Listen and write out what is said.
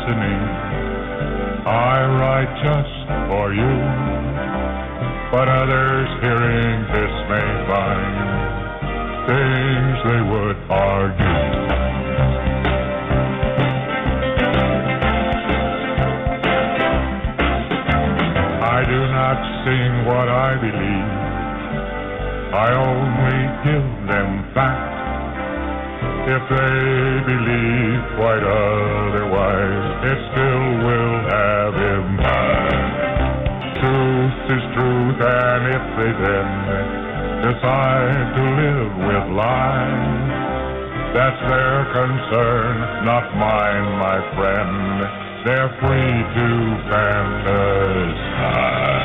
listening. I write just for you, but others hearing this may find things they would argue. I do not sing what I believe, I only give them facts. If they believe quite otherwise, it still will have impact. Truth is truth, and if they then decide to live with lies, that's their concern, not mine, my friend. They're free to fantasize.